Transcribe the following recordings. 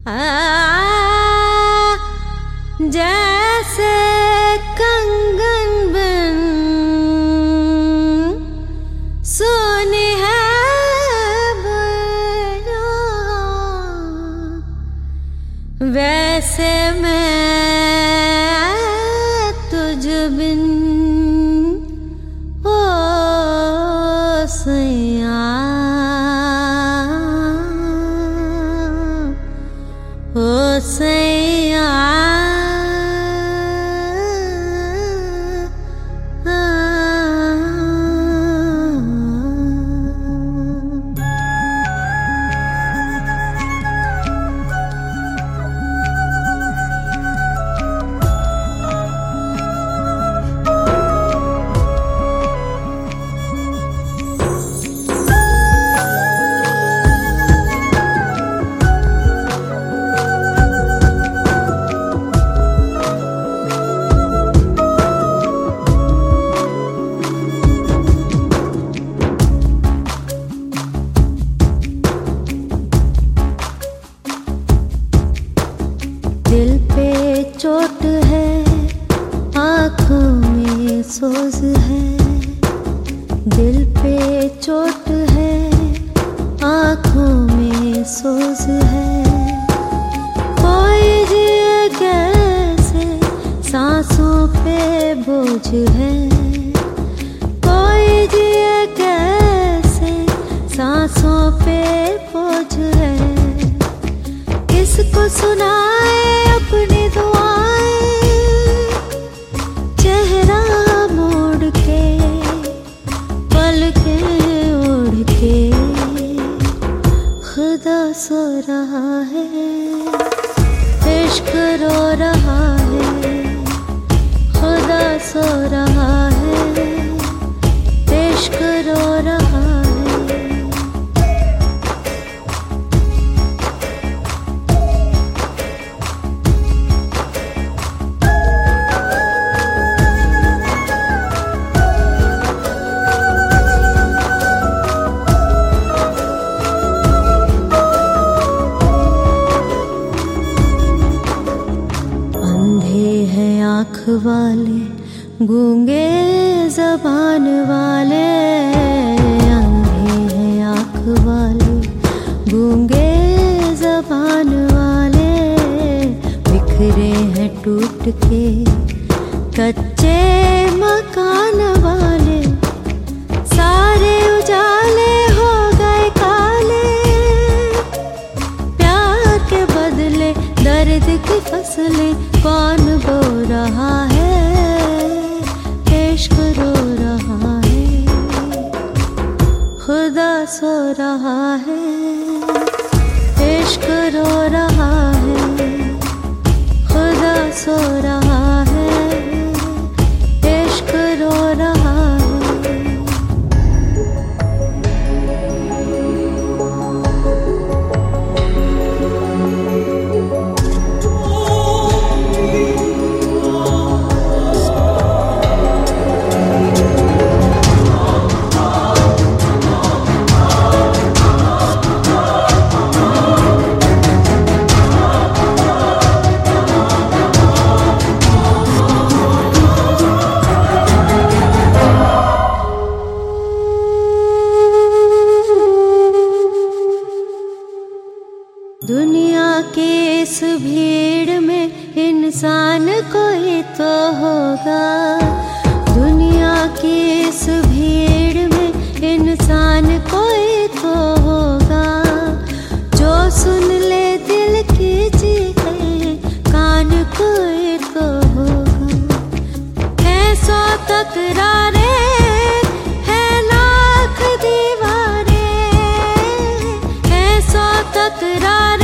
जैसे कंगन बन सोने है बना, वैसे मैं तुझ बिन ओ सैया ओ सैया दिल पे चोट है, आँखों में सोज है। दिल पे चोट है, आँखों में सोज है। कोई जिए कैसे, सांसों पे बोझ है। कोई जिए कैसे, सांसों पे बोझ है। किसको सुनाए अपनी दुआएं, चेहरा मोड़ के पलकें ओढ़ के। खुदा सो रहा है, इश्क रो रहा है। खुदा सो रहा है, इश्क रो रहा है। आँख वाले, गूंगे ज़बान वाले। अंधे हैं आँख वाले, गूंगे ज़बान वाले। बिखरे हैं टूट के कच्चे मकान वाले। सारे उजाले हो गए काले, प्यार के बदले दर्द की फसलें कौन बो रहा है। इश्क रो रहा है, खुदा सो रहा है। इश्क रो रहा है, खुदा सो रहा है। इश्क रो रहा है। दुनिया की इस भीड़ में इंसान कोई तो होगा। दुनिया की इस भीड़ में इंसान कोई तो होगा, जो सुन ले दिल की चीखें। कान कोई तो होगा। है सौ तकरारें, है लाख दीवारें। है सौ तकरारें,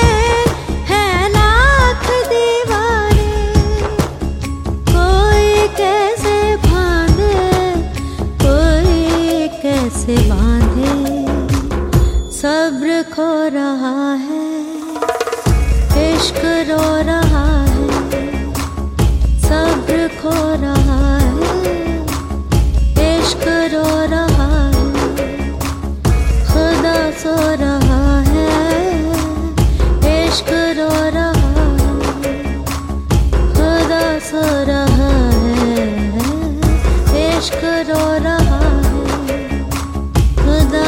से बांधे। सब्र खो रहा है, इश्क रो रहा है। सब्र खो रहा है, इश्क रो रहा है। खुदा सो रहा है, इश्क रो रहा है, खुदा सो रहा है, इश्क रो रहा है, खुदा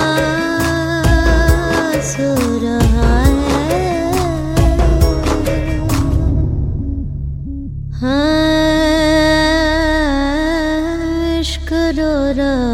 सो रहा है। हाँ, इश्क रो रहा